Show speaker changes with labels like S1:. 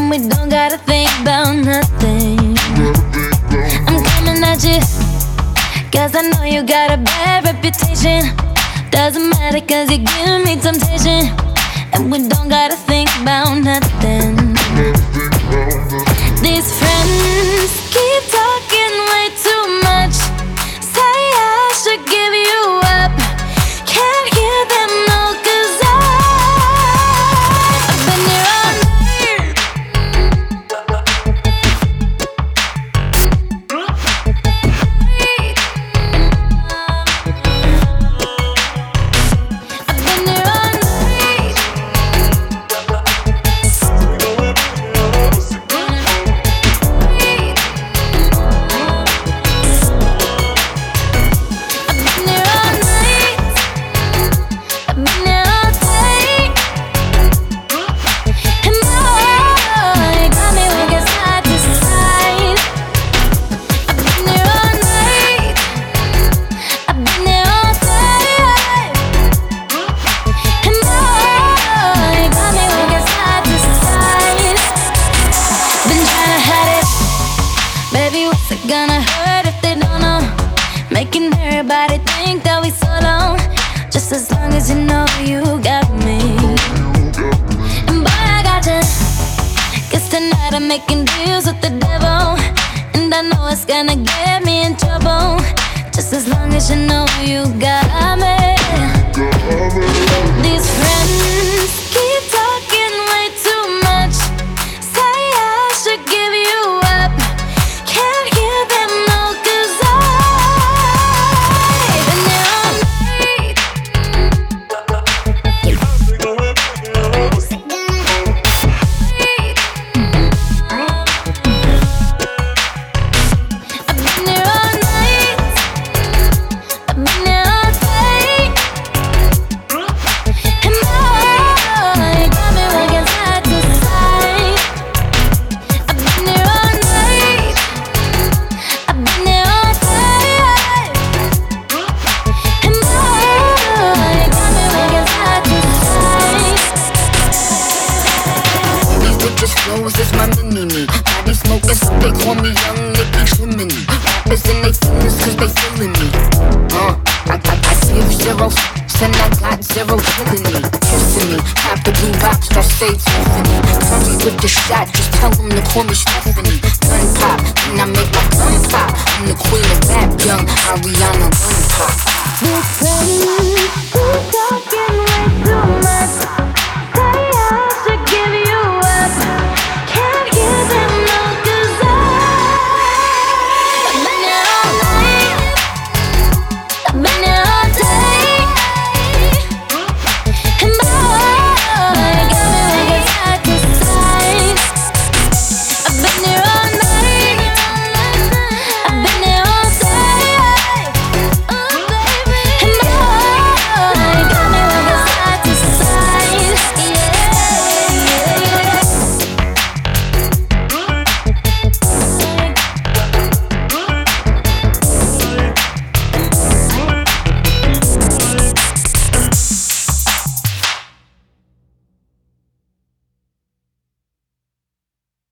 S1: and we don't gotta think about nothing. I'm coming at you, cause I know you got a bad reputation. Doesn't matter cause you give me temptation, and we don't gotta think about nothing. These friends keep talking way too much. Say I should give you up. Can't hear them no, cause I've been here all night. I've been here all night. Gonna hurt if they don't know, making everybody think that we so long. Just as long as you know you got me. And boy, I got you. Guess tonight I'm making deals with the devil, and I know it's gonna get me in trouble. Just as long as you know you got me. These friends keep talking way too much. Say I should give you up. Can't hear them no, cause I've been there all night. I've been there all night. I've been there all day. And boy, you got me working side to side. I've been there all night. I've been there all day. And boy, you got me working side to side.
S2: These bitches flows is my mini-me. Body smoking sticks on me, young Nicky Trimini. Rappers in they feelings cause they feeling me. I give 0 f***s and I got 0 killing me. Kissing me, pop the blue box, that say Tiffany. Curry with the shot, just tell them to call me Stephanie. Gun pop, and I make my gun pop. I'm the queen of rap, young Ariana Gun Pop.
S1: These friends keep talking